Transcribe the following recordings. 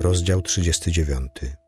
Rozdział 39.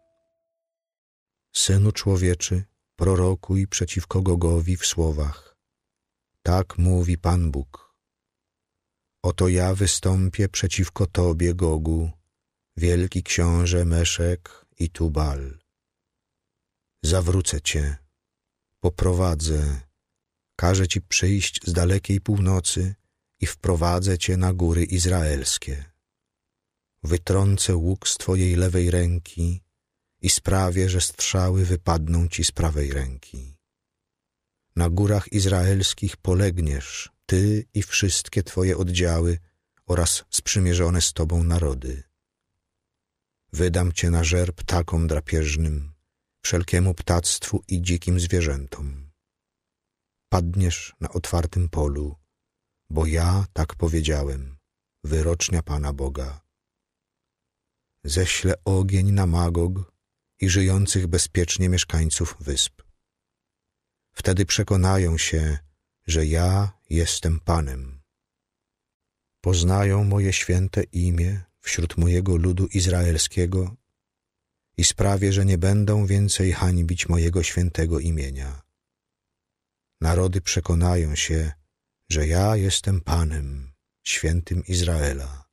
Synu człowieczy, prorokuj przeciwko Gogowi w słowach. Tak mówi Pan Bóg. Oto ja wystąpię przeciwko Tobie, Gogu, wielki książę Meszek i Tubal. Zawrócę Cię, poprowadzę, każę Ci przyjść z dalekiej północy i wprowadzę Cię na góry izraelskie. Wytrącę łuk z Twojej lewej ręki i sprawię, że strzały wypadną Ci z prawej ręki. Na górach izraelskich polegniesz, Ty i wszystkie Twoje oddziały oraz sprzymierzone z Tobą narody. Wydam Cię na żer ptakom drapieżnym, wszelkiemu ptactwu i dzikim zwierzętom. Padniesz na otwartym polu, bo ja tak powiedziałem, wyrocznia Pana Boga. Ześlę ogień na Magog i żyjących bezpiecznie mieszkańców wysp. Wtedy przekonają się, że ja jestem Panem. Poznają moje święte imię wśród mojego ludu izraelskiego i sprawię, że nie będą więcej hańbić mojego świętego imienia. Narody przekonają się, że ja jestem Panem, świętym Izraela.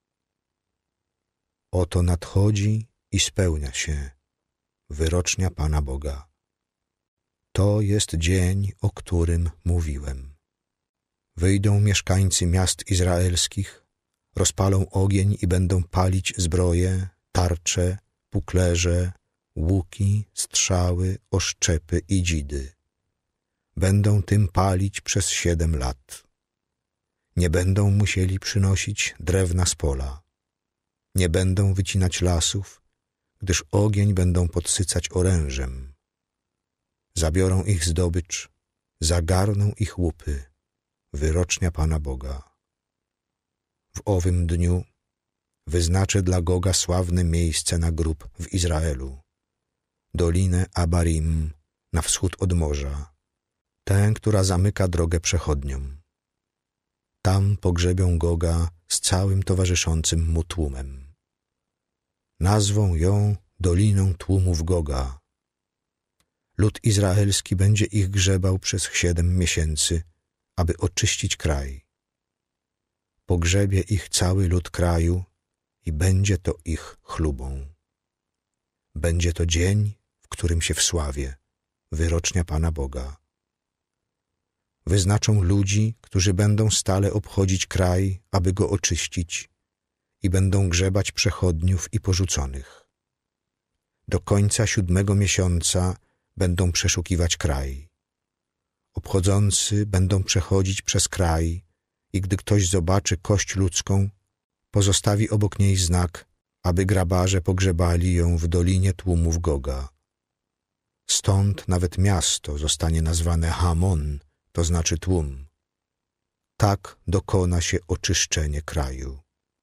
Oto nadchodzi i spełnia się wyrocznia Pana Boga. To jest dzień, o którym mówiłem. Wyjdą mieszkańcy miast izraelskich, rozpalą ogień i będą palić zbroje, tarcze, puklerze, łuki, strzały, oszczepy i dzidy. Będą tym palić przez 7 lat. Nie będą musieli przynosić drewna z pola. Nie będą wycinać lasów, gdyż ogień będą podsycać orężem. Zabiorą ich zdobycz, zagarną ich łupy, wyrocznia Pana Boga. W owym dniu wyznaczę dla Goga sławne miejsce na grób w Izraelu, dolinę Abarim na wschód od morza, tę, która zamyka drogę przechodniom. Tam pogrzebią Goga z całym towarzyszącym mu tłumem. Nazwą ją Doliną Tłumów Goga. Lud izraelski będzie ich grzebał przez 7 miesięcy, aby oczyścić kraj. Pogrzebie ich cały lud kraju i będzie to ich chlubą. Będzie to dzień, w którym się wsławię, wyrocznia Pana Boga. Wyznaczą ludzi, którzy będą stale obchodzić kraj, aby go oczyścić i będą grzebać przechodniów i porzuconych. Do końca 7 miesiąca będą przeszukiwać kraj. Obchodzący będą przechodzić przez kraj i gdy ktoś zobaczy kość ludzką, pozostawi obok niej znak, aby grabarze pogrzebali ją w Dolinie Tłumów Goga. Stąd nawet miasto zostanie nazwane Hamon, to znaczy tłum. Tak dokona się oczyszczenie kraju.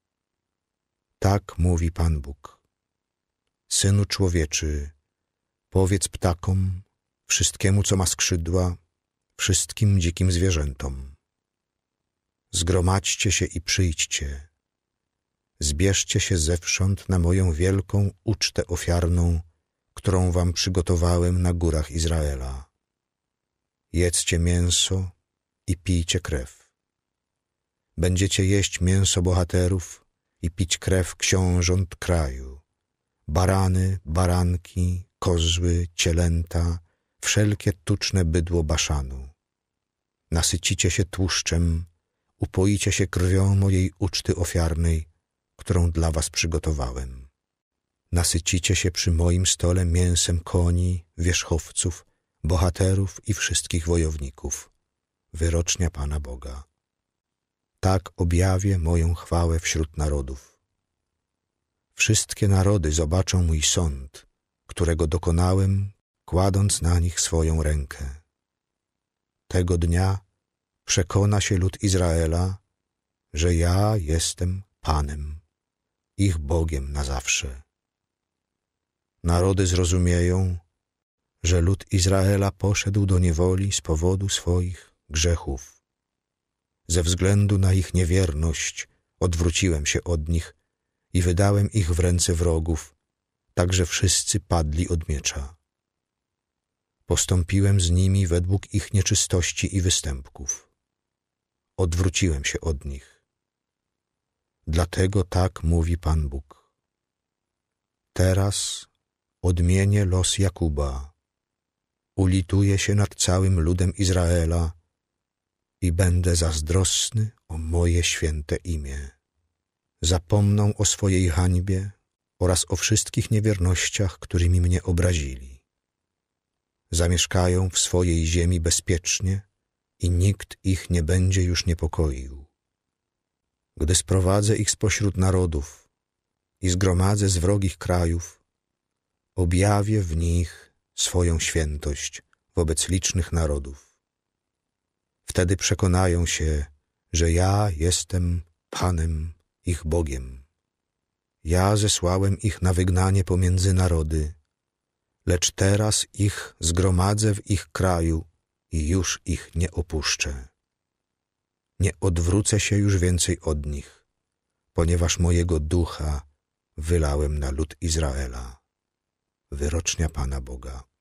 Tak mówi Pan Bóg. Synu człowieczy, powiedz ptakom, wszystkiemu, co ma skrzydła, wszystkim dzikim zwierzętom. Zgromadźcie się i przyjdźcie. Zbierzcie się zewsząd na moją wielką ucztę ofiarną, którą wam przygotowałem na górach Izraela. Jedzcie mięso i pijcie krew. Będziecie jeść mięso bohaterów i pić krew książąt kraju. Barany, baranki, kozły, cielęta, wszelkie tuczne bydło Baszanu. Nasycicie się tłuszczem, upoicie się krwią mojej uczty ofiarnej, którą dla was przygotowałem. Nasycicie się przy moim stole mięsem koni, wierzchowców, bohaterów i wszystkich wojowników, wyrocznia Pana Boga. Tak objawię moją chwałę wśród narodów. Wszystkie narody zobaczą mój sąd, którego dokonałem, kładąc na nich swoją rękę. Tego dnia przekona się lud Izraela, że ja jestem Panem, ich Bogiem na zawsze. Narody zrozumieją, że lud Izraela poszedł do niewoli z powodu swoich grzechów. Ze względu na ich niewierność odwróciłem się od nich i wydałem ich w ręce wrogów, tak że wszyscy padli od miecza. Postąpiłem z nimi według ich nieczystości i występków. Odwróciłem się od nich. Dlatego tak mówi Pan Bóg. Teraz odmienię los Jakuba, ulituję się nad całym ludem Izraela i będę zazdrosny o moje święte imię. Zapomną o swojej hańbie oraz o wszystkich niewiernościach, którymi mnie obrazili. Zamieszkają w swojej ziemi bezpiecznie i nikt ich nie będzie już niepokoił. Gdy sprowadzę ich spośród narodów i zgromadzę z wrogich krajów, objawię w nich swoją świętość wobec licznych narodów. Wtedy przekonają się, że ja jestem Panem ich Bogiem. Ja zesłałem ich na wygnanie pomiędzy narody, lecz teraz ich zgromadzę w ich kraju i już ich nie opuszczę. Nie odwrócę się już więcej od nich, ponieważ mojego ducha wylałem na lud Izraela. Wyrocznia Pana Boga.